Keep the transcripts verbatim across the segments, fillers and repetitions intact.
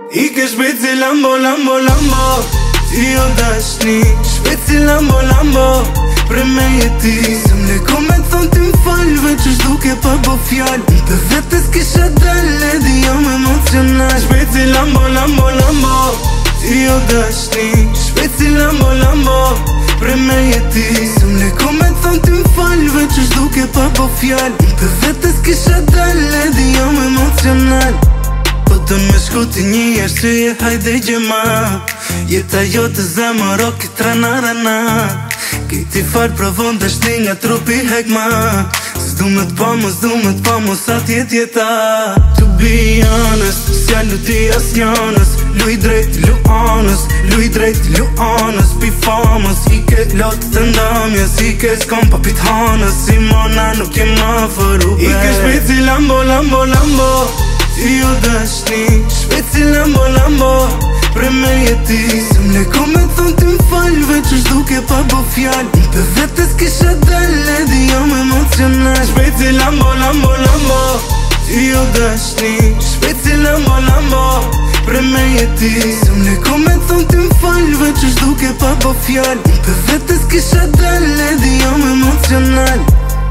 I ke shpeci Lambo, Lambo, Lambo Ti jo dashni Shpeci Lambo, Lambo Pre me jeti Se m'le ko me thon ti m'fall Veq është duke pa bo fjall Për vetës kisha dal Di jam emocional Shpeci Lambo, Lambo, Lambo Ti jo dashni Shpeci Lambo, Lambo Pre me jeti Se m'le ko me thon ti m'fall Veq është duke pa bo fjall Për vetës kisha dal Di jam emocional Po të me shku ti një arsye hajde gjema Jeta jo të zemër o këtë rana rana Këti farë provon dashni nga trupi hekma S'du me t'pa mu, s'du me t'pa mu sa t'jet jeta To be honest, s'ja lu ti as njanës Luj drejt, lu anës, luj drejt, lu anës Pi famës, i ke lotë të ndamjes I ke s'kom pa pit hanës Simona nuk je ma fëru I ke shpeci Lambo, Lambo, Lambo Ti jo dashni Shpeci Lambo, Lambo Pre me jeti Se m'le ko me thon ti m'fall Veq është duke pa bo fjall Për vetës kisha dal Di jam emocional Shpeci Lambo, Lambo, Lambo Ti jo dashni Shpeci Lambo, Lambo Pre me jeti Se m'le ko me thon ti m'fall Veq është duke pa bo fjall Për vetës kisha dal Di jam emocional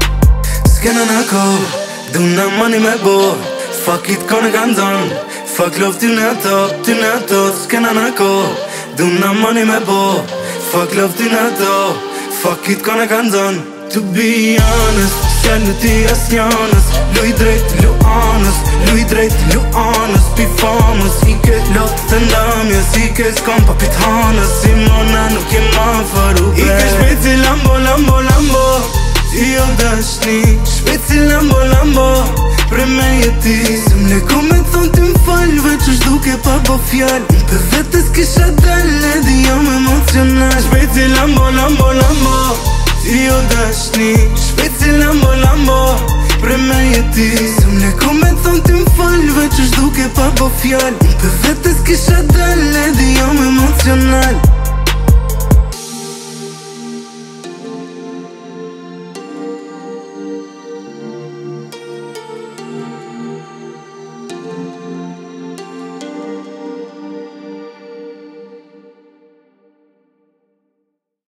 S'kena na ko Duna mani me bo Fuck it, kone kanë zonë Fuck love, ty në ato, ty në ato S'kena na ko Duna money me bo Fuck love, ty në ato Fuck it, kone kanë zonë To be honest S'ja lu ti as njanës Luj drejt, lu anës Luj drejt, lu anës Pi famës I ke lotë të ndamjes I ke s'kom pa pit hanës Simona nuk je ma faru I ke shpeci Lambo, Lambo, Lambo Ti jo dashni Shpeci Lambo, Lambo Pre me jeti Se m'le ko me thon ti m'fall Veq është duke pa bo fjall Për vetës kisha dal Di jam emocional Shpeci Lambo, Lambo, Lambo Ti jo dashni Shpeci Lambo, Lambo Pre me jeti Se m'le ko me thon ti m'fall Veq është duke pa bo fjall Për vetës kisha dal Di jam emocional